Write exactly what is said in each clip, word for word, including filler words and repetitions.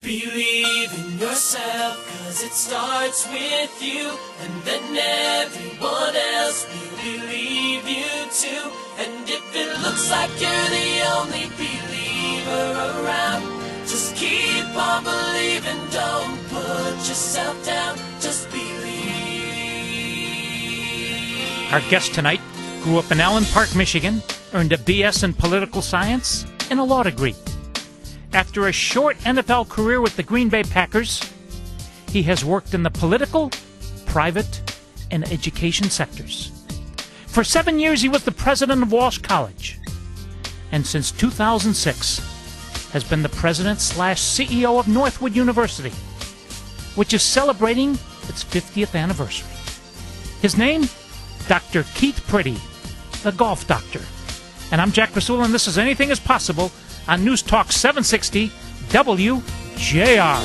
Believe in yourself, cause it starts with you, and then everyone else will believe you too. And if it looks like you're the only believer around, just keep on believing, don't put yourself down, just believe. Our guest tonight grew up in Allen Park, Michigan, earned a B S in political science and a law degree. After a short N F L career with the Green Bay Packers, he has worked in the political, private, and education sectors. For seven years, he was the president of Walsh College, and since two thousand six, has been the president slash C E O of Northwood University, which is celebrating its fiftieth anniversary. His name? Doctor Keith Priddy, the golf doctor. And I'm Jack Krasula, and this is Anything is Possible on News Talk seven sixty W J R.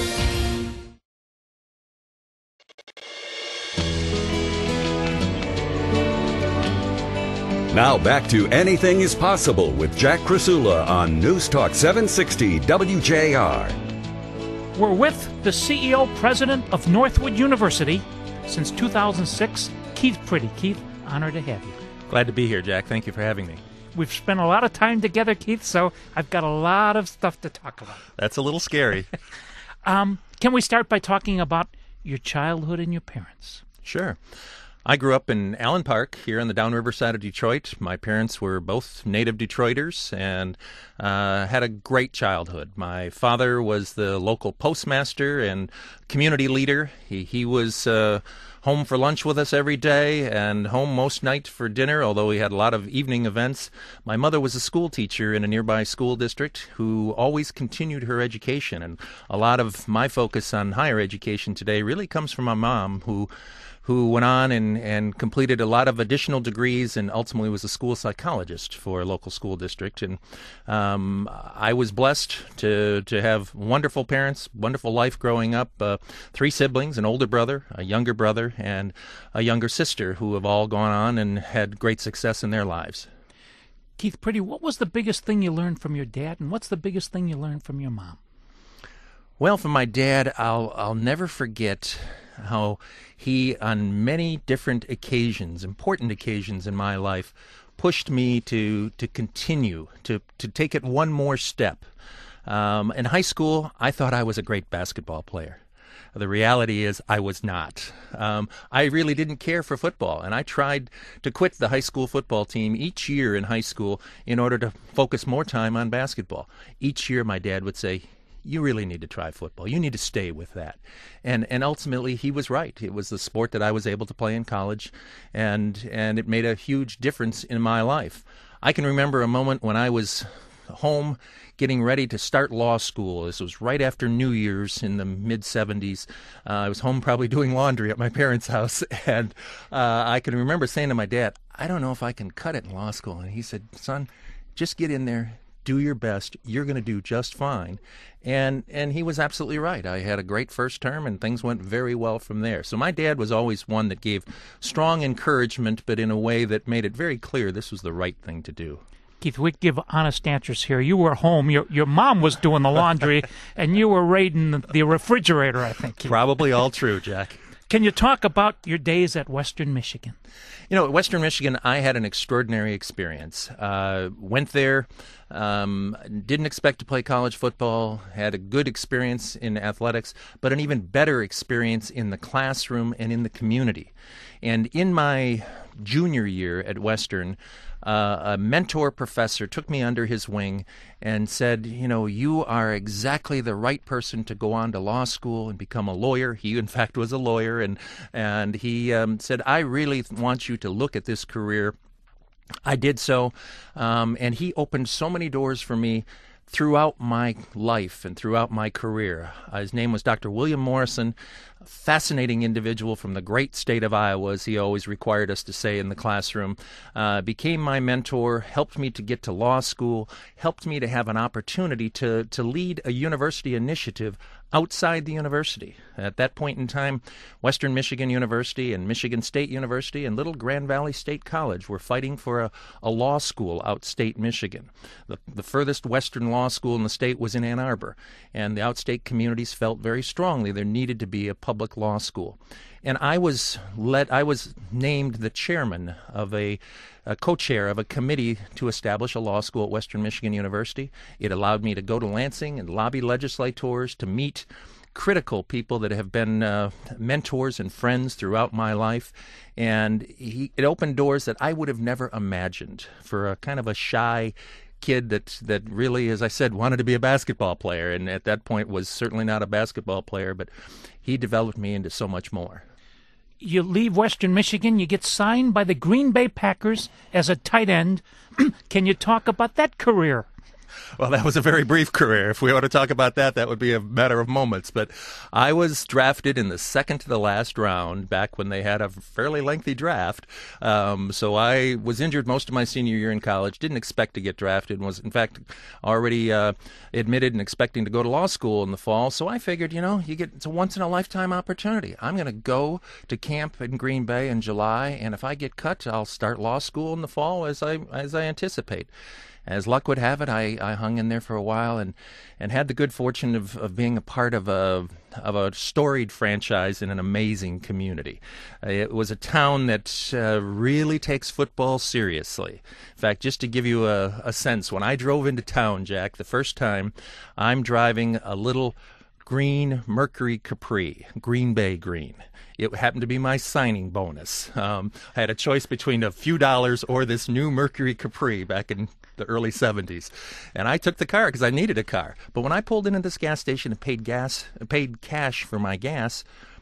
Now back to Anything is Possible with Jack Krasula on News Talk seven sixty W J R. We're with the C E O president of Northwood University since two thousand six, Keith Priddy. Keith, honored to have you. Glad to be here, Jack. Thank you for having me. We've spent a lot of time together, Keith, so I've got a lot of stuff to talk about. That's a little scary. um, can we start by talking about your childhood and your parents? Sure. I grew up in Allen Park here on the downriver side of Detroit. My parents were both native Detroiters and uh, had a great childhood. My father was the local postmaster and community leader. He, he was uh, home for lunch with us every day and home most nights for dinner, although we had a lot of evening events. My mother was a school teacher in a nearby school district who always continued her education. And a lot of my focus on higher education today really comes from my mom, who who went on and, and completed a lot of additional degrees and ultimately was a school psychologist for a local school district. And um, I was blessed to, to have wonderful parents, wonderful life growing up, uh, three siblings, an older brother, a younger brother, and a younger sister who have all gone on and had great success in their lives. Keith Priddy, what was the biggest thing you learned from your dad, and what's the biggest thing you learned from your mom? Well, from my dad, I'll I'll never forget how he, on many different occasions, important occasions in my life, pushed me to to continue, to, to take it one more step. Um, in high school, I thought I was a great basketball player. The reality is I was not. Um, I really didn't care for football, and I tried to quit the high school football team each year in high school in order to focus more time on basketball. Each year my dad would say, you really need to try football. You need to stay with that. And and ultimately, he was right. It was the sport that I was able to play in college, and and it made a huge difference in my life. I can remember a moment when I was home getting ready to start law school. This was right after New Year's in the mid seventies. Uh, I was home probably doing laundry at my parents' house, and uh, I can remember saying to my dad, I don't know if I can cut it in law school. And he said, son, just get in there. Do your best. You're going to do just fine. And and he was absolutely right. I had a great first term, and things went very well from there. So my dad was always one that gave strong encouragement, but in a way that made it very clear this was the right thing to do. Keith, we give honest answers here. You were home. Your your mom was doing the laundry, and you were raiding the, the refrigerator, I think. Keith. Probably all true, Jack. Can you talk about your days at Western Michigan? You know, at Western Michigan, I had an extraordinary experience. Uh, went there, um, didn't expect to play college football, had a good experience in athletics, but an even better experience in the classroom and in the community. And in my junior year at Western, Uh, a mentor professor took me under his wing and said, you know, you are exactly the right person to go on to law school and become a lawyer. He, in fact, was a lawyer. And, and he um, said, I really want you to look at this career. I did so. Um, and he opened so many doors for me throughout my life and throughout my career. Uh, his name was Doctor William Morrison, a fascinating individual from the great state of Iowa, as he always required us to say in the classroom, uh, became my mentor, helped me to get to law school, helped me to have an opportunity to, to lead a university initiative outside the university. At that point in time, Western Michigan University and Michigan State University and Little Grand Valley State College were fighting for a, a law school outstate Michigan. The, the furthest western law school in the state was in Ann Arbor, and the outstate communities felt very strongly there needed to be a public law school. And I was led, I was named the chairman of a, a co-chair of a committee to establish a law school at Western Michigan University. It allowed me to go to Lansing and lobby legislators, to meet critical people that have been uh, mentors and friends throughout my life. And he, it opened doors that I would have never imagined for a kind of a shy kid that that really, as I said, wanted to be a basketball player, and at that point was certainly not a basketball player, but he developed me into so much more. You leave Western Michigan, you get signed by the Green Bay Packers as a tight end. Can you talk about that career? Well, that was a very brief career. If we were to talk about that, that would be a matter of moments. But I was drafted in the second to the last round back when they had a fairly lengthy draft. Um, so I was injured most of my senior year in college, didn't expect to get drafted, and was, in fact, already uh, admitted and expecting to go to law school in the fall. So I figured, you know, you get it's a once-in-a-lifetime opportunity. I'm going to go to camp in Green Bay in July, and if I get cut, I'll start law school in the fall as I as I anticipate. As luck would have it, I, I hung in there for a while and, and had the good fortune of, of being a part of a of a storied franchise in an amazing community. Uh, it was a town that uh, really takes football seriously. In fact, just to give you a, a sense, when I drove into town, Jack, the first time, I'm driving a little green Mercury Capri, Green Bay green. It happened to be my signing bonus. Um, I had a choice between a few dollars or this new Mercury Capri back in the early seventies. And I took the car because I needed a car. But when I pulled into this gas station and paid gas, paid cash for my gas,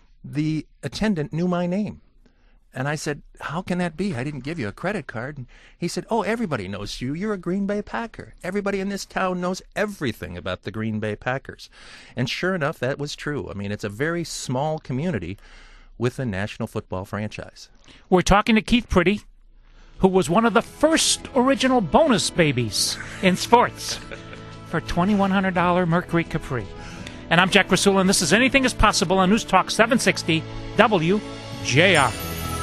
the attendant knew my name. And I said, how can that be? I didn't give you a credit card. And he said, oh, everybody knows you. You're a Green Bay Packer. Everybody in this town knows everything about the Green Bay Packers. And sure enough, that was true. I mean, it's a very small community with a National Football franchise. We're talking to Keith Priddy, who was one of the first original bonus babies in sports for twenty-one hundred dollars Mercury Capri. And I'm Jack Krasula, and this is Anything is Possible on News Talk seven sixty W J R.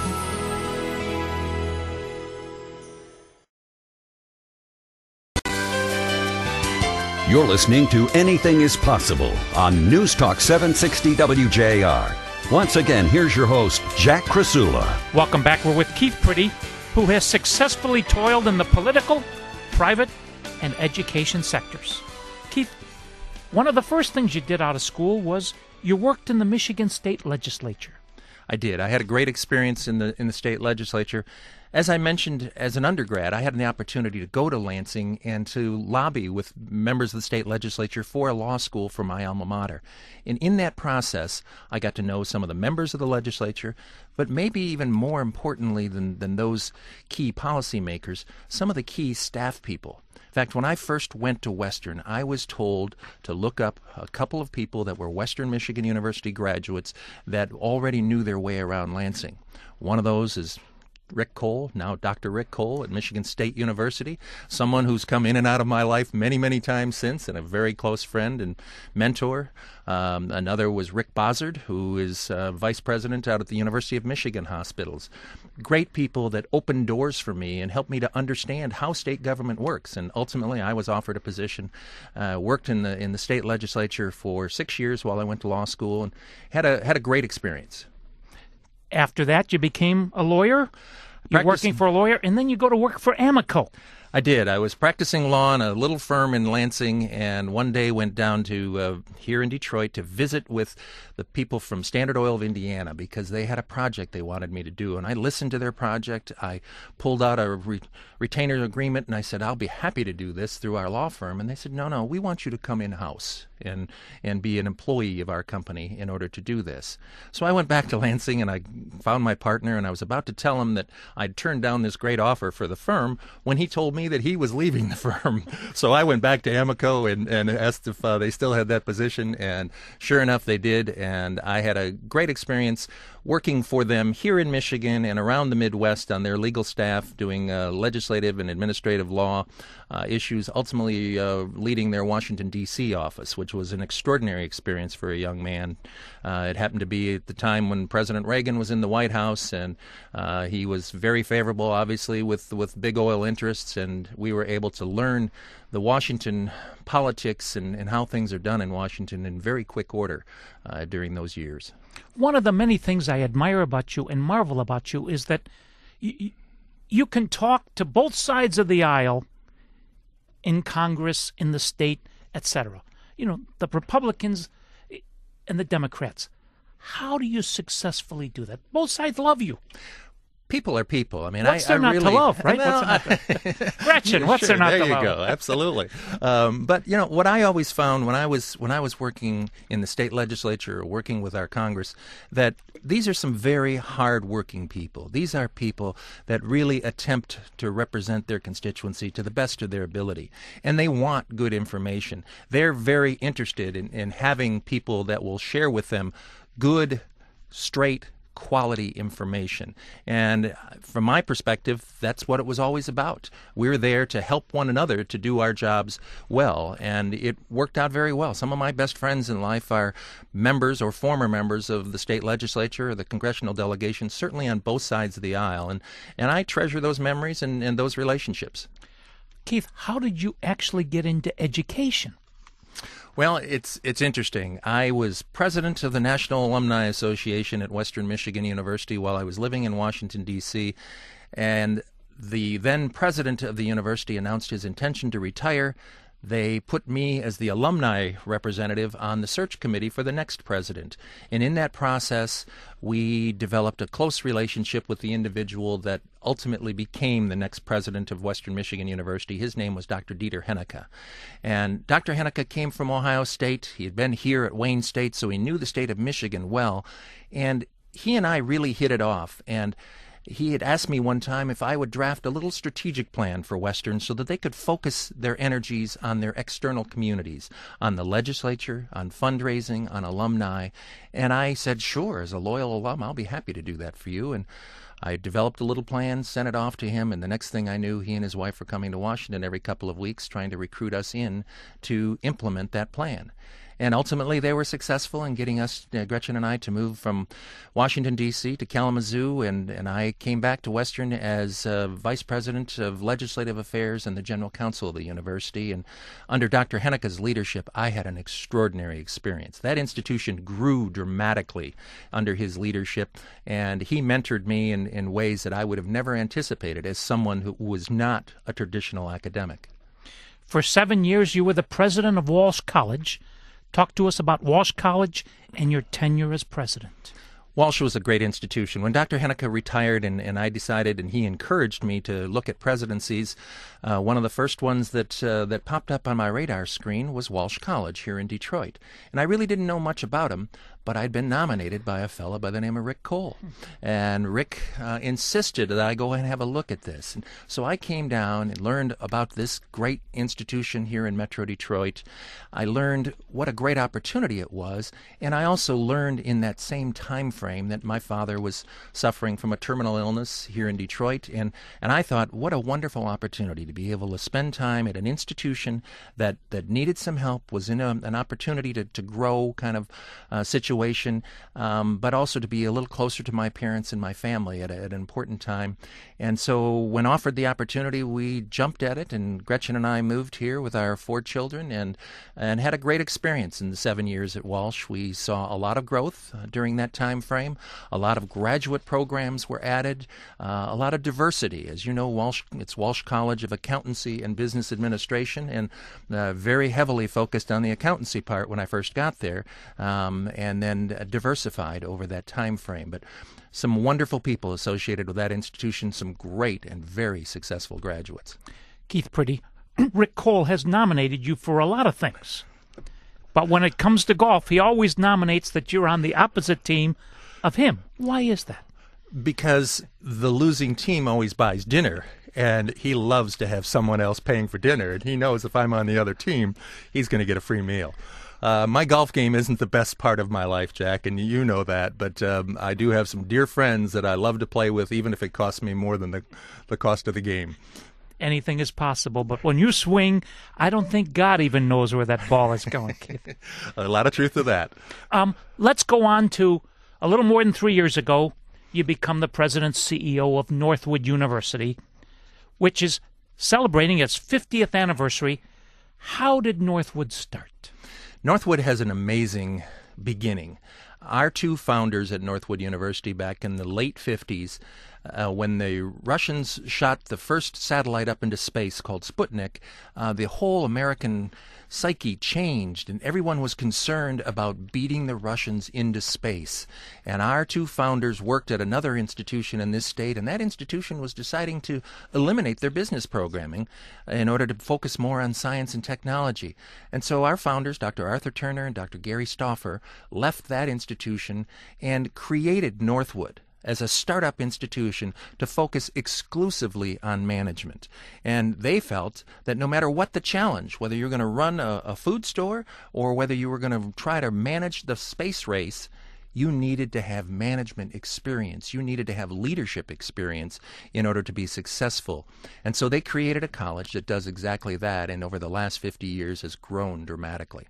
You're listening to Anything is Possible on News Talk seven sixty W J R. Once again, here's your host, Jack Krasula. Welcome back. We're with Keith Priddy, who has successfully toiled in the political, private, and education sectors. Keith, one of the first things you did out of school was you worked in the Michigan State Legislature. I did. I had a great experience in the in the state legislature. As I mentioned, as an undergrad, I had the opportunity to go to Lansing and to lobby with members of the state legislature for a law school for my alma mater. And in that process, I got to know some of the members of the legislature, but maybe even more importantly than, than those key policymakers, some of the key staff people. In fact, when I first went to Western, I was told to look up a couple of people that were Western Michigan University graduates that already knew their way around Lansing. One of those is Rick Cole, now Doctor Rick Cole at Michigan State University, someone who's come in and out of my life many, many times since, and a very close friend and mentor. Um, another was Rick Bozzard, who is uh, vice president out at the University of Michigan Hospitals. Great people that opened doors for me and helped me to understand how state government works. And ultimately, I was offered a position, uh, worked in the in the state legislature for six years while I went to law school, and had a had a great experience. After that, you became a lawyer. You're working for a lawyer, and then you go to work for Amico. I did. I was practicing law in a little firm in Lansing, and one day went down to uh, here in Detroit to visit with the people from Standard Oil of Indiana because they had a project they wanted me to do. And I listened to their project. I pulled out a re- retainer agreement, and I said, I'll be happy to do this through our law firm. And they said, no, no, we want you to come in-house and and be an employee of our company in order to do this. So I went back to Lansing, and I found my partner, and I was about to tell him that I'd turned down this great offer for the firm when he told me me that he was leaving the firm. So I went back to Amoco and, and asked if uh, they still had that position, and sure enough, they did. And I had a great experience working for them here in Michigan and around the Midwest on their legal staff, doing uh, legislative and administrative law uh, issues, ultimately uh, leading their Washington, D C office, which was an extraordinary experience for a young man. Uh, it happened to be at the time when President Reagan was in the White House, and uh, he was very favorable, obviously, with, with big oil interests, and we were able to learn the Washington politics and, and how things are done in Washington in very quick order uh, during those years. One of the many things I admire about you and marvel about you is that you, you can talk to both sides of the aisle in Congress, in the state, et cetera. You know, the Republicans and the Democrats. How do you successfully do that? Both sides love you. People are people. I mean, what's I, there I not really, to love, right? Well, what's there not to... Gretchen, what's sure, there not there to you love? go. Absolutely. Um, but you know what I always found when I was when I was working in the state legislature or working with our Congress, that these are some very hard-working people. These are people that really attempt to represent their constituency to the best of their ability, and they want good information. They're very interested in, in having people that will share with them good, straight, quality information. And from my perspective, that's what it was always about. We're there to help one another to do our jobs well, and it worked out very well. Some of my best friends in life are members or former members of the state legislature or the congressional delegation, certainly on both sides of the aisle, and, and I treasure those memories and, and those relationships. Keith, how did you actually get into education? Well, it's it's interesting. I was president of the National Alumni Association at Western Michigan University while I was living in Washington, D C, and the then president of the university announced his intention to retire. They put me as the alumni representative on the search committee for the next president. And in that process, we developed a close relationship with the individual that ultimately became the next president of Western Michigan University. His name was Doctor Dieter Hennecke. And Doctor Hennecke came from Ohio State. He had been here at Wayne State, so he knew the state of Michigan well. And he and I really hit it off. And he had asked me one time if I would draft a little strategic plan for Western so that they could focus their energies on their external communities, on the legislature, on fundraising, on alumni. And I said, sure, as a loyal alum, I'll be happy to do that for you. And I developed a little plan, sent it off to him, and the next thing I knew, he and his wife were coming to Washington every couple of weeks trying to recruit us in to implement that plan. And ultimately, they were successful in getting us, uh, Gretchen and I, to move from Washington, D C to Kalamazoo, and, and I came back to Western as uh, Vice President of Legislative Affairs and the General Counsel of the university. And under Doctor Hennecke's leadership, I had an extraordinary experience. That institution grew dramatically under his leadership, and he mentored me in, in ways that I would have never anticipated as someone who was not a traditional academic. For seven years, you were the president of Walsh College. Talk to us about Walsh College and your tenure as president. Walsh was a great institution. When Doctor Hennecke retired and, and I decided, and he encouraged me to look at presidencies, uh, one of the first ones that uh, that popped up on my radar screen was Walsh College here in Detroit. And I really didn't know much about him, but I'd been nominated by a fellow by the name of Rick Cole. And Rick uh, insisted that I go and have a look at this. And so I came down and learned about this great institution here in Metro Detroit. I learned what a great opportunity it was, and I also learned in that same time frame that my father was suffering from a terminal illness here in Detroit, and, and I thought, what a wonderful opportunity to be able to spend time at an institution that, that needed some help, was in a, an opportunity to, to grow kind of uh, situation, um, but also to be a little closer to my parents and my family at, a, at an important time. And so when offered the opportunity, we jumped at it, and Gretchen and I moved here with our four children and, and had a great experience in the seven years at Walsh. We saw a lot of growth uh, during that time frame. A lot of graduate programs were added, uh, a lot of diversity. As you know, Walsh, it's Walsh College of Accountancy and Business Administration, and uh, very heavily focused on the accountancy part when I first got there, um, and then uh, diversified over that time frame. But some wonderful people associated with that institution, some great and very successful graduates. Keith Priddy, Rick Cole has nominated you for a lot of things. But when it comes to golf, he always nominates that you're on the opposite team of him. Why is that? Because the losing team always buys dinner, and he loves to have someone else paying for dinner, and he knows if I'm on the other team, he's going to get a free meal. Uh, my golf game isn't the best part of my life, Jack, and you know that, but um, I do have some dear friends that I love to play with, even if it costs me more than the, the cost of the game. Anything is possible, but when you swing, I don't think God even knows where that ball is going, Keith. A lot of truth to that. Um, let's go on to a little more than three years ago, you become the president C E O of Northwood University, which is celebrating its fiftieth anniversary. How did Northwood start? Northwood has an amazing beginning. Our two founders at Northwood University back in the late fifties, uh, when the Russians shot the first satellite up into space called Sputnik, uh, the whole American psyche changed, and everyone was concerned about beating the Russians into space. And our two founders worked at another institution in this state, and that institution was deciding to eliminate their business programming in order to focus more on science and technology. And so our founders, Doctor Arthur Turner and Doctor Gary Stauffer, left that institution and created Northwood as a startup institution to focus exclusively on management. And they felt that no matter what the challenge, whether you're going to run a, a food store or whether you were going to try to manage the space race, you needed to have management experience. You needed to have leadership experience in order to be successful. And so they created a college that does exactly that, and over the last fifty years has grown dramatically.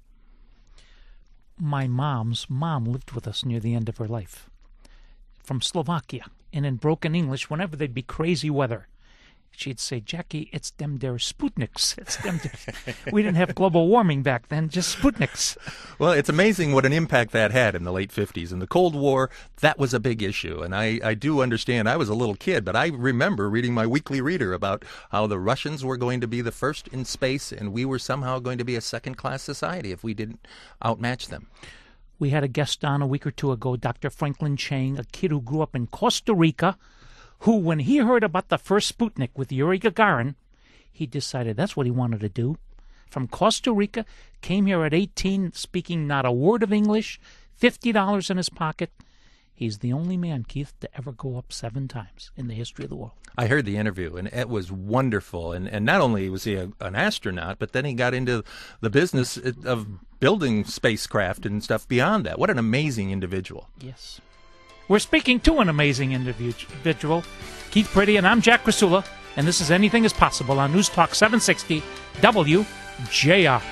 My mom's mom lived with us near the end of her life, from Slovakia, and in broken English, whenever there'd be crazy weather, she'd say, "Jackie, it's them there Sputniks. It's them there." We didn't have global warming back then, just Sputniks. Well, it's amazing what an impact that had in the late fifties. In the Cold War, that was a big issue. And I, I do understand, I was a little kid, but I remember reading my weekly reader about how the Russians were going to be the first in space, and we were somehow going to be a second-class society if we didn't outmatch them. We had a guest on a week or two ago, Doctor Franklin Chang, a kid who grew up in Costa Rica, who, when he heard about the first Sputnik with Yuri Gagarin, he decided that's what he wanted to do. From Costa Rica, came here at eighteen, speaking not a word of English, fifty dollars in his pocket. He's the only man, Keith, to ever go up seven times in the history of the world. I heard the interview, and it was wonderful. And, and not only was he a, an astronaut, but then he got into the business of building spacecraft and stuff beyond that. What an amazing individual. Yes. We're speaking to an amazing individual, Keith Priddy, and I'm Jack Krasula, and this is Anything is Possible on News Talk seven sixty W J R.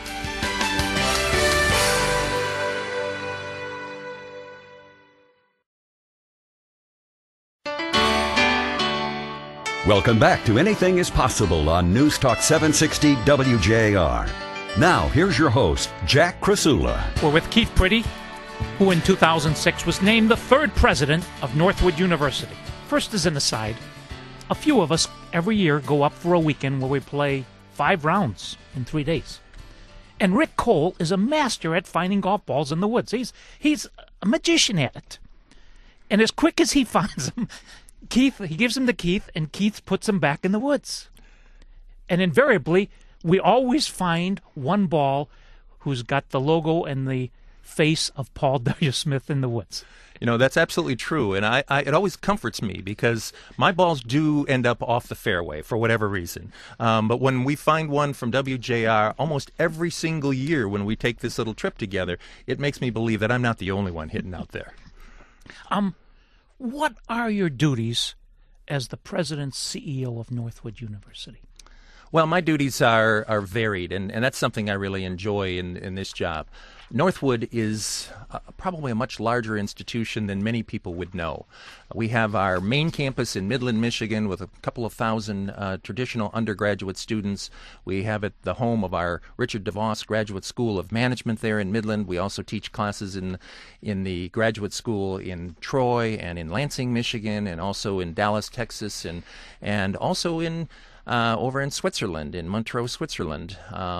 Welcome back to Anything is Possible on News Talk seven sixty W J R. Now, here's your host, Jack Krasula. We're with Keith Priddy, who in two thousand six was named the third president of Northwood University. First, as an aside, a few of us every year go up for a weekend where we play five rounds in three days. And Rick Cole is a master at finding golf balls in the woods. He's, he's a magician at it. And as quick as he finds them, Keith, he gives them to Keith, and Keith puts them back in the woods. And invariably, we always find one ball who's got the logo and the face of Paul W. Smith in the woods. You know, that's absolutely true, and I, I it always comforts me because my balls do end up off the fairway for whatever reason. Um, but when we find one from W J R almost every single year when we take this little trip together, it makes me believe that I'm not the only one hitting out there. Um, what are your duties as the president C E O of Northwood University? Well, my duties are, are varied, and, and that's something I really enjoy in, in this job. Northwood is uh, probably a much larger institution than many people would know. We have our main campus in Midland, Michigan, with a couple of thousand uh, traditional undergraduate students. We have it the home of our Richard DeVos Graduate School of Management there in Midland. We also teach classes in in the graduate school in Troy and in Lansing, Michigan, and also in Dallas, Texas, and and also in Uh, over in Switzerland, in Montreux, Switzerland. Um,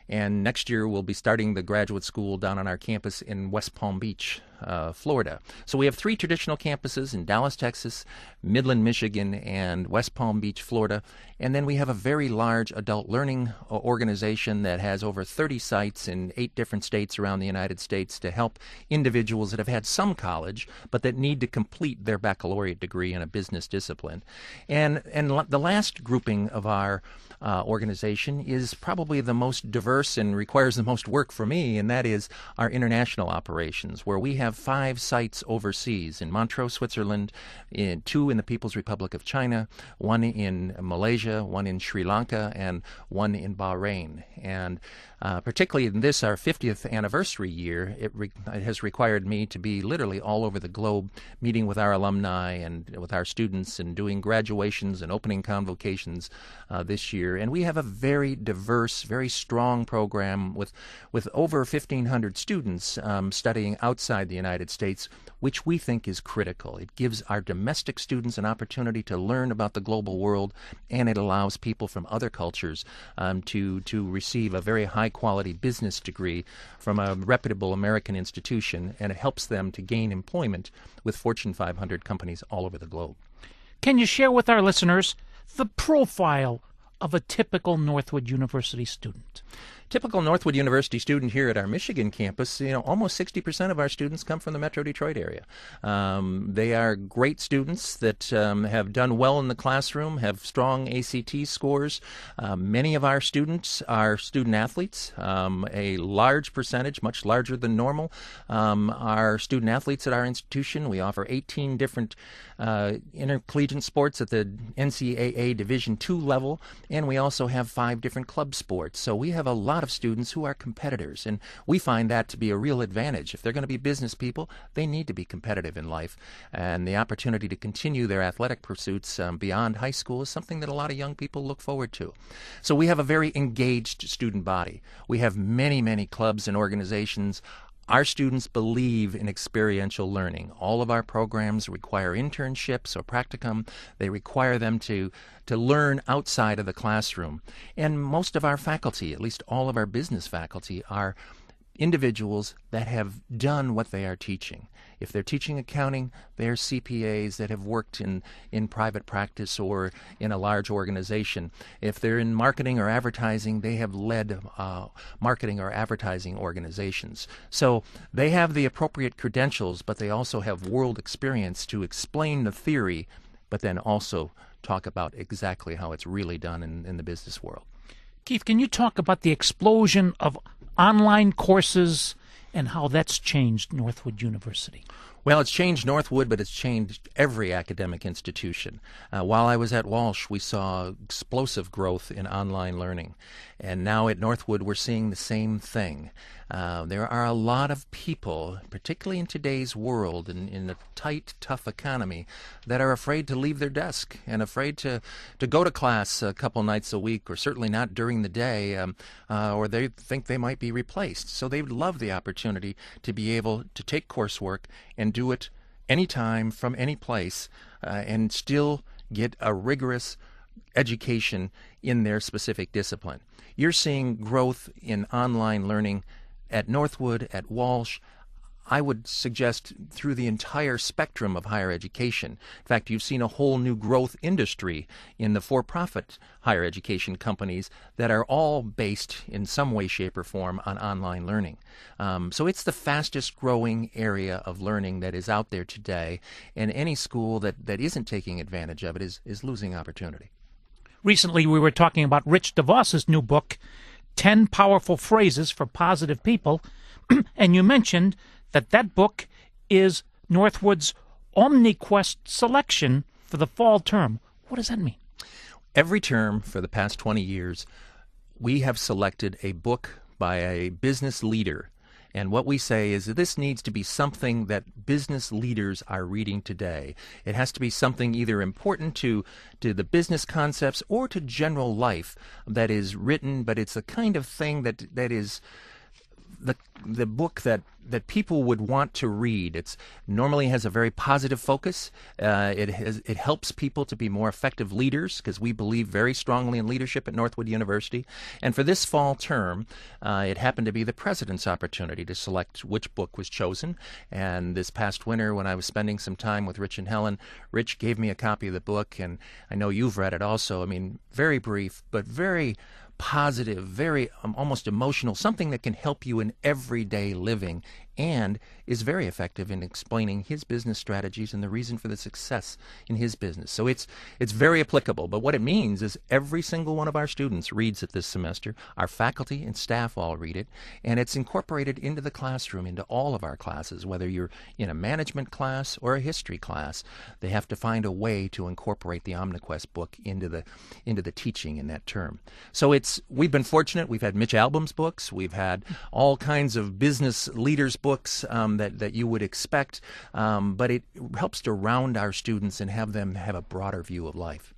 And next year, we'll be starting the graduate school down on our campus in West Palm Beach, uh, Florida. So we have three traditional campuses in Dallas, Texas, Midland, Michigan, and West Palm Beach, Florida. And then we have a very large adult learning organization that has over thirty sites in eight different states around the United States to help individuals that have had some college but that need to complete their baccalaureate degree in a business discipline. And, and the last grouping of our Uh, organization is probably the most diverse and requires the most work for me, and that is our international operations, where we have five sites overseas in Montreux, Switzerland, in, two in the People's Republic of China, one in Malaysia, one in Sri Lanka, and one in Bahrain. And uh, particularly in this, our fiftieth anniversary year, it, re- it has required me to be literally all over the globe, meeting with our alumni and with our students and doing graduations and opening convocations uh, this year. And we have a very diverse, very strong program with with over fifteen hundred students um, studying outside the United States, which we think is critical. It gives our domestic students an opportunity to learn about the global world, and it allows people from other cultures um, to, to receive a very high-quality business degree from a reputable American institution, and it helps them to gain employment with Fortune five hundred companies all over the globe. Can you share with our listeners the profile of a typical Northwood University student? Typical Northwood University student here at our Michigan campus, you know, almost sixty percent of our students come from the Metro Detroit area. Um, they are great students that um, have done well in the classroom, have strong A C T scores. Uh, many of our students are student athletes. Um, a large percentage, much larger than normal, um, are student athletes at our institution. We offer eighteen different uh, intercollegiate sports at the N C double A Division two level, and we also have five different club sports. So we have a lot of students who are competitors, and we find that to be a real advantage. If they're going to be business people, they need to be competitive in life, and the opportunity to continue their athletic pursuits um, beyond high school is something that a lot of young people look forward to. So we have a very engaged student body. We have many, many clubs and organizations. Our students believe in experiential learning. All of our programs require internships or practicum. They require them to, to learn outside of the classroom. And most of our faculty, at least all of our business faculty, are individuals that have done what they are teaching. If they're teaching accounting, they're C P As that have worked in, in private practice or in a large organization. If they're in marketing or advertising, they have led uh, marketing or advertising organizations. So they have the appropriate credentials, but they also have world experience to explain the theory, but then also talk about exactly how it's really done in, in the business world. Keith, can you talk about the explosion of online courses and how that's changed Northwood University? Well, it's changed Northwood, but it's changed every academic institution. Uh, while I was at Walsh, we saw explosive growth in online learning. And now at Northwood, we're seeing the same thing. Uh, there are a lot of people, particularly in today's world, in, in a tight, tough economy, that are afraid to leave their desk and afraid to, to go to class a couple nights a week, or certainly not during the day, um, uh, or they think they might be replaced. So they would love the opportunity to be able to take coursework and do it anytime from any place uh, and still get a rigorous education in their specific discipline. You're seeing growth in online learning at Northwood, at Walsh. I would suggest through the entire spectrum of higher education. In fact, you've seen a whole new growth industry in the for-profit higher education companies that are all based in some way, shape, or form on online learning. Um, so it's the fastest growing area of learning that is out there today, and any school that, that isn't taking advantage of it is, is losing opportunity. Recently, we were talking about Rich DeVos's new book, ten Powerful Phrases for Positive People, and you mentioned that that book is Northwood's OmniQuest selection for the fall term. What does that mean? Every term for the past twenty years, we have selected a book by a business leader. And what we say is that this needs to be something that business leaders are reading today. It has to be something either important to, to the business concepts or to general life that is written, but it's a kind of thing that that is the the book that, that people would want to read. It's normally has a very positive focus. Uh, it has it helps people to be more effective leaders, because we believe very strongly in leadership at Northwood University. And for this fall term, uh, it happened to be the president's opportunity to select which book was chosen. And this past winter, when I was spending some time with Rich and Helen, Rich gave me a copy of the book, and I know you've read it also. I mean, very brief, but very positive, very um, almost emotional, something that can help you in everyday living, and is very effective in explaining his business strategies and the reason for the success in his business. So it's it's very applicable. But what it means is every single one of our students reads it this semester. Our faculty and staff all read it, and it's incorporated into the classroom, into all of our classes, whether you're in a management class or a history class. They have to find a way to incorporate the OmniQuest book into the into the teaching in that term. So it's we've been fortunate. We've had Mitch Albom's books. We've had all kinds of business leaders' books um, that, that you would expect, um, but it helps to round our students and have them have a broader view of life.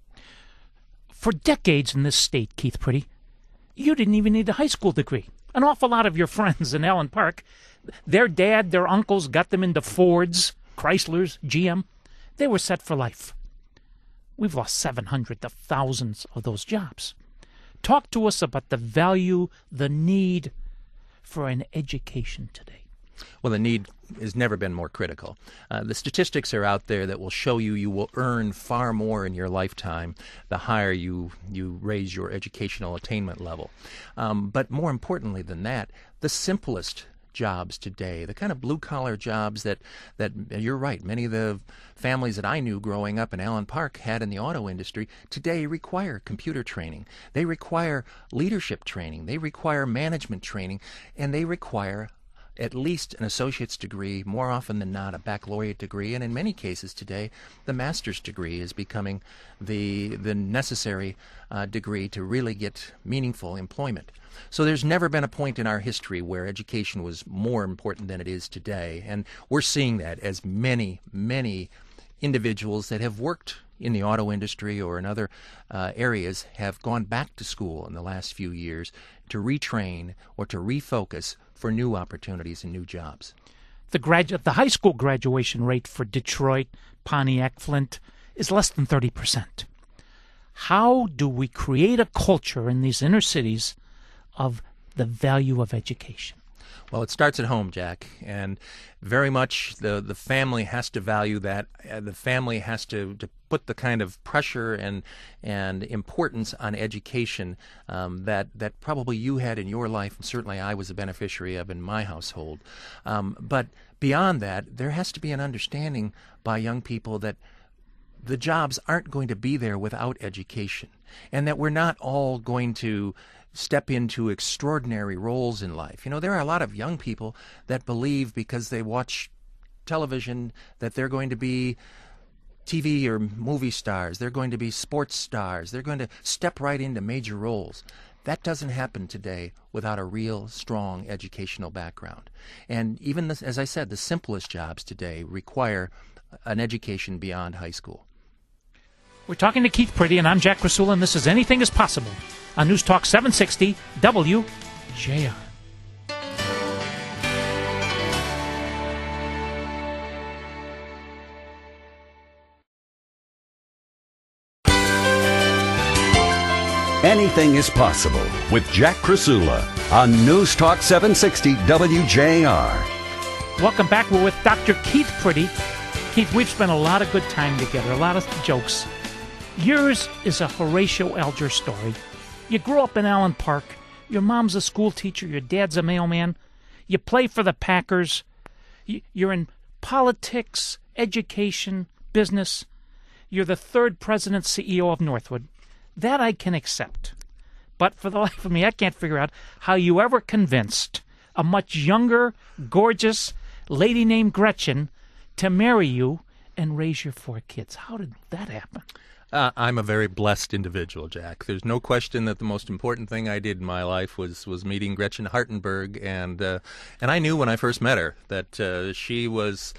For decades in this state, Keith Priddy, you didn't even need a high school degree. An awful lot of your friends in Allen Park, their dad, their uncles got them into Fords, Chryslers, G M. They were set for life. We've lost seven hundred to thousands of those jobs. Talk to us about the value, the need for an education today. Well, the need has never been more critical. Uh, the statistics are out there that will show you you will earn far more in your lifetime the higher you, you raise your educational attainment level. Um, but more importantly than that, the simplest jobs today, the kind of blue-collar jobs that, that you're right, many of the families that I knew growing up in Allen Park had in the auto industry, today require computer training. They require leadership training. They require management training, and they require at least an associate's degree, more often than not a baccalaureate degree, and in many cases today the master's degree is becoming the the necessary uh, degree to really get meaningful employment. So there's never been a point in our history where education was more important than it is today, and we're seeing that as many, many individuals that have worked in the auto industry or in other uh, areas have gone back to school in the last few years to retrain or to refocus for new opportunities and new jobs. The gradu- the high school graduation rate for Detroit, Pontiac, Flint is less than thirty percent. How do we create a culture in these inner cities of the value of education? Well, it starts at home, Jack, and very much the, the family has to value that. Uh, the family has to, to put the kind of pressure and and importance on education um, that, that probably you had in your life, and certainly I was a beneficiary of in my household. Um, but beyond that, there has to be an understanding by young people that the jobs aren't going to be there without education, and that we're not all going to step into extraordinary roles in life. You know, there are a lot of young people that believe because they watch television that they're going to be T V or movie stars, they're going to be sports stars, they're going to step right into major roles. That doesn't happen today without a real strong educational background. And even, this, as I said, the simplest jobs today require an education beyond high school. We're talking to Keith Priddy, and I'm Jack Krasula, and this is Anything is Possible on News Talk seven sixty W J R. Anything is Possible with Jack Krasula on News Talk seven sixty W J R. Welcome back. We're with Doctor Keith Priddy. Keith, we've spent a lot of good time together, a lot of jokes. Yours is a Horatio Alger story. You grew up in Allen Park. Your mom's a school teacher. Your dad's a mailman. You play for the Packers. You're in politics, education, business. You're the third president C E O of Northwood. That I can accept. But for the life of me, I can't figure out how you ever convinced a much younger, gorgeous lady named Gretchen to marry you and raise your four kids. How did that happen? Uh, I'm a very blessed individual, Jack. There's no question that the most important thing I did in my life was, was meeting Gretchen Hartenberg, and uh, and I knew when I first met her that uh, she was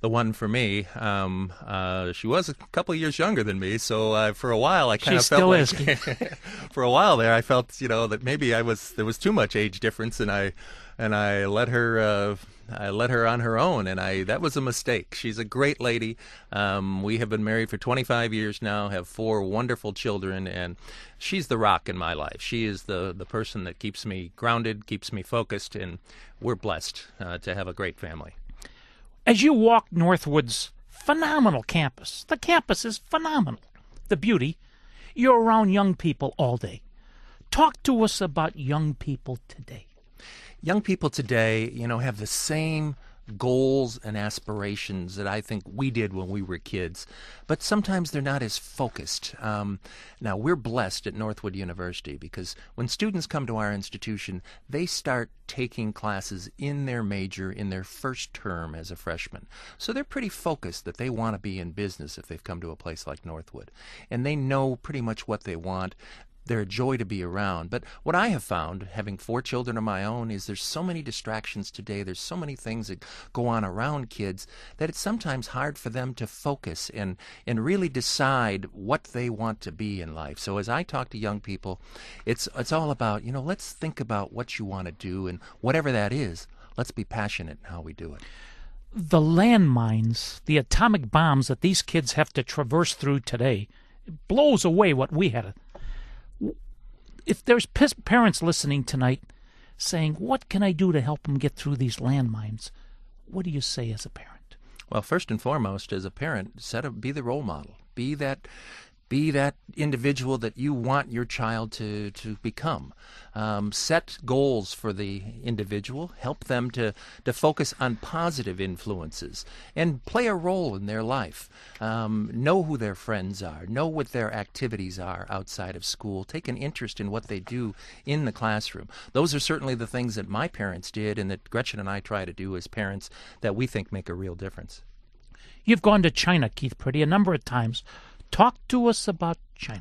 the one for me. Um, uh, she was a couple of years younger than me, so uh, for a while I kind She of felt still like, is. for a while there, I felt, you know, that maybe I was there was too much age difference, and I and I let her. Uh, I let her on her own, and I that was a mistake. She's a great lady. Um, we have been married for twenty-five years now, have four wonderful children, and she's the rock in my life. She is the, the person that keeps me grounded, keeps me focused, and we're blessed uh, to have a great family. As you walk Northwood's phenomenal campus, the campus is phenomenal. The beauty, you're around young people all day. Talk to us about young people today. Young people today, you know, have the same goals and aspirations that I think we did when we were kids, but sometimes they're not as focused. Um, now, we're blessed at Northwood University because when students come to our institution, they start taking classes in their major in their first term as a freshman. So they're pretty focused that they want to be in business if they've come to a place like Northwood. And they know pretty much what they want. They're a joy to be around. But what I have found, having four children of my own, is there's so many distractions today. There's so many things that go on around kids that it's sometimes hard for them to focus and, and really decide what they want to be in life. So as I talk to young people, it's it's all about, you know, let's think about what you want to do, and whatever that is, let's be passionate in how we do it. The landmines, the atomic bombs that these kids have to traverse through today, it blows away what we had to. If there's parents listening tonight saying, what can I do to help them get through these landmines, what do you say as a parent? Well, first and foremost, as a parent, set a, be the role model. Be that be that individual that you want your child to, to become. Um, set goals for the individual. Help them to, to focus on positive influences and play a role in their life. Um, know who their friends are. Know what their activities are outside of school. Take an interest in what they do in the classroom. Those are certainly the things that my parents did and that Gretchen and I try to do as parents that we think make a real difference. You've gone to China, Keith Priddy, a number of times. Talk to us about China.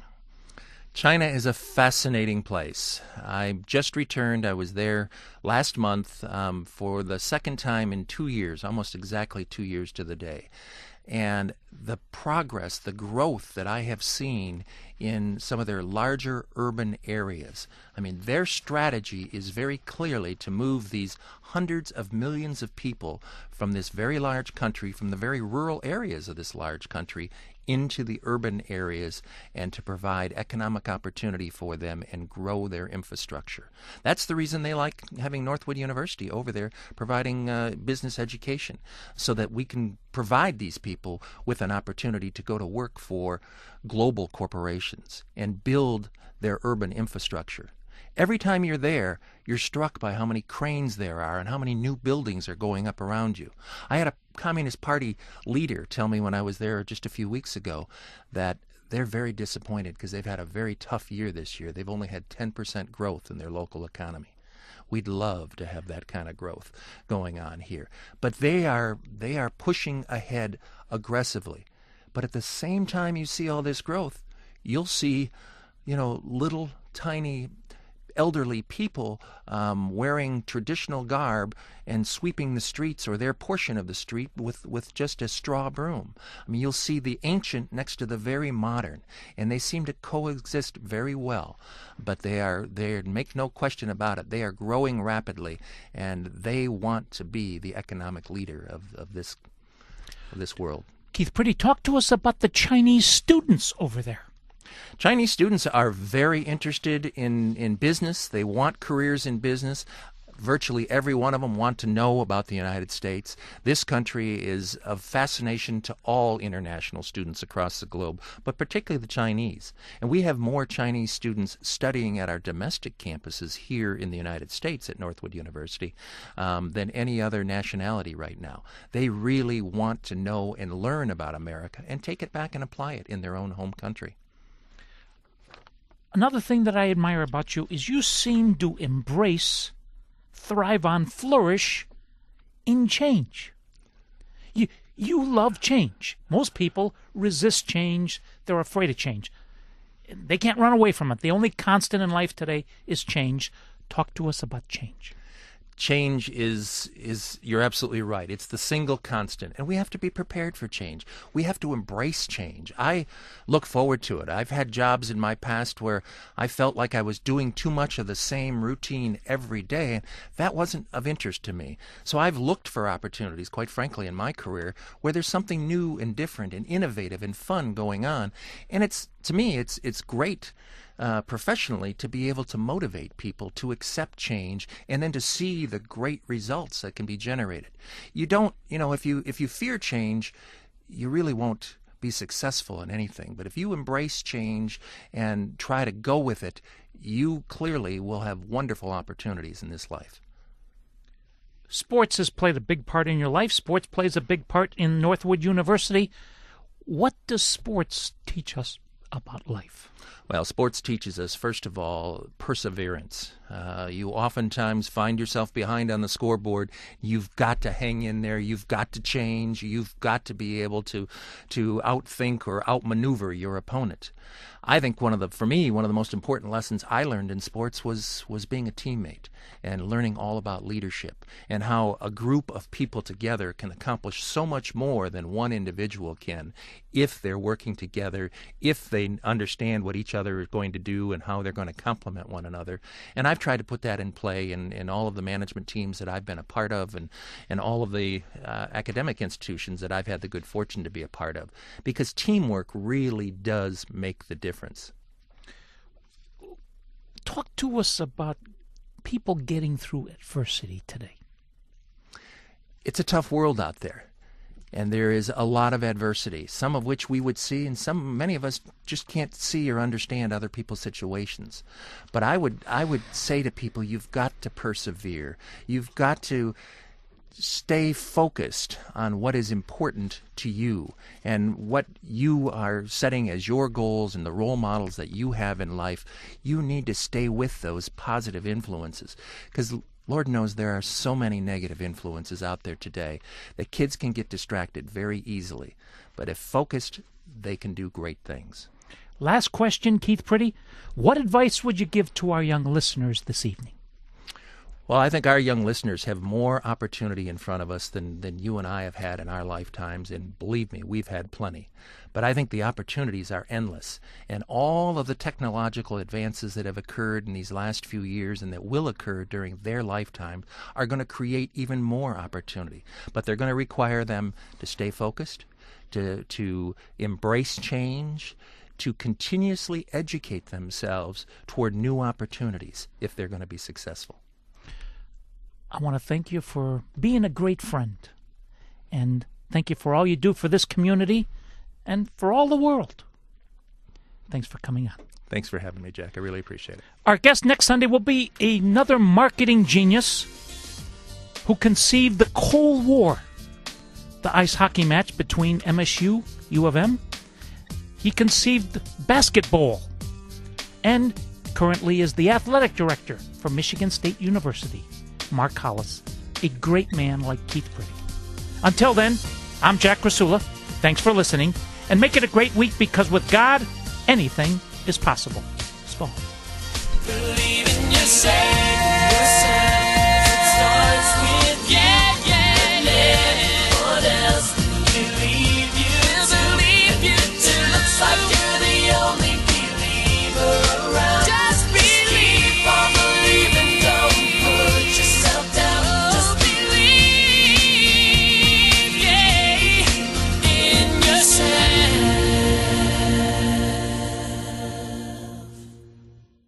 China is a fascinating place. I just returned. I was there last month um, for the second time in two years, almost exactly two years to the day. And the progress, the growth that I have seen in some of their larger urban areas. I mean, their strategy is very clearly to move these hundreds of millions of people from this very large country, from the very rural areas of this large country, into the urban areas and to provide economic opportunity for them and grow their infrastructure. That's the reason they like having Northwood University over there providing uh, business education, so that we can provide these people with an opportunity to go to work for global corporations and build their urban infrastructure. Every time you're there, you're struck by how many cranes there are and how many new buildings are going up around you. I had a Communist Party leader tell me when I was there just a few weeks ago that they're very disappointed because they've had a very tough year this year. They've only had ten percent growth in their local economy. We'd love to have that kind of growth going on here. But they are they are pushing ahead aggressively. But at the same time you see all this growth, you'll see, you know, little tiny elderly people um, wearing traditional garb and sweeping the streets or their portion of the street with, with just a straw broom. I mean, you'll see the ancient next to the very modern, and they seem to coexist very well. But they are, they make no question about it, they are growing rapidly, and they want to be the economic leader of, of this of this world. Keith Priddy, talk to us about the Chinese students over there. Chinese students are very interested in, in business. They want careers in business. Virtually every one of them want to know about the United States. This country is of fascination to all international students across the globe, but particularly the Chinese. And we have more Chinese students studying at our domestic campuses here in the United States at Northwood University um, than any other nationality right now. They really want to know and learn about America and take it back and apply it in their own home country. Another thing that I admire about you is you seem to embrace, thrive on, flourish in change. You you love change. Most people resist change. They're afraid of change. They can't run away from it. The only constant in life today is change. Talk to us about change. change is, is you're absolutely right. It's the single constant, and we have to be prepared for change. We have to embrace change. I look forward to it. I've had jobs in my past where I felt like I was doing too much of the same routine every day, and that wasn't of interest to me. So I've looked for opportunities, quite frankly, in my career where there's something new and different and innovative and fun going on. And it's, to me, it's it's great Uh, professionally to be able to motivate people to accept change and then to see the great results that can be generated. You don't, you know, if you if you fear change, you really won't be successful in anything. But if you embrace change and try to go with it, you clearly will have wonderful opportunities in this life. Sports has played a big part in your life. Sports plays a big part in Northwood University. What does sports teach us about life? Well, sports teaches us, first of all, perseverance. Uh, you oftentimes find yourself behind on the scoreboard. You've got to hang in there. You've got to change. You've got to be able to to outthink or outmaneuver your opponent. I think one of the, for me, one of the most important lessons I learned in sports was was being a teammate and learning all about leadership and how a group of people together can accomplish so much more than one individual can if they're working together, if they understand what each other is going to do and how they're going to complement one another. And I've tried to put that in play in, in all of the management teams that I've been a part of and, and all of the uh, academic institutions that I've had the good fortune to be a part of, because teamwork really does make the difference. Talk to us about people getting through adversity today. It's a tough world out there, and there is a lot of adversity, some of which we would see, and some, many of us just can't see or understand other people's situations. But I would, I would say to people, you've got to persevere. You've got to stay focused on what is important to you and what you are setting as your goals and the role models that you have in life. You need to stay with those positive influences, because Lord knows there are so many negative influences out there today that kids can get distracted very easily. But if focused, they can do great things. Last question, Keith Priddy. What advice would you give to our young listeners this evening? Well, I think our young listeners have more opportunity in front of us than, than you and I have had in our lifetimes, and believe me, we've had plenty. But I think the opportunities are endless, and all of the technological advances that have occurred in these last few years and that will occur during their lifetime are going to create even more opportunity. But they're going to require them to stay focused, to, to embrace change, to continuously educate themselves toward new opportunities if they're going to be successful. I want to thank you for being a great friend, and thank you for all you do for this community and for all the world. Thanks for coming on. Thanks for having me, Jack. I really appreciate it. Our guest next Sunday will be another marketing genius who conceived the Cold War, the ice hockey match between M S U, U of M. He conceived basketball and currently is the athletic director for Michigan State University. Mark Hollis, a great man like Keith Priddy. Until then, I'm Jack Krasula. Thanks for listening, and make it a great week, because with God, anything is possible. So long.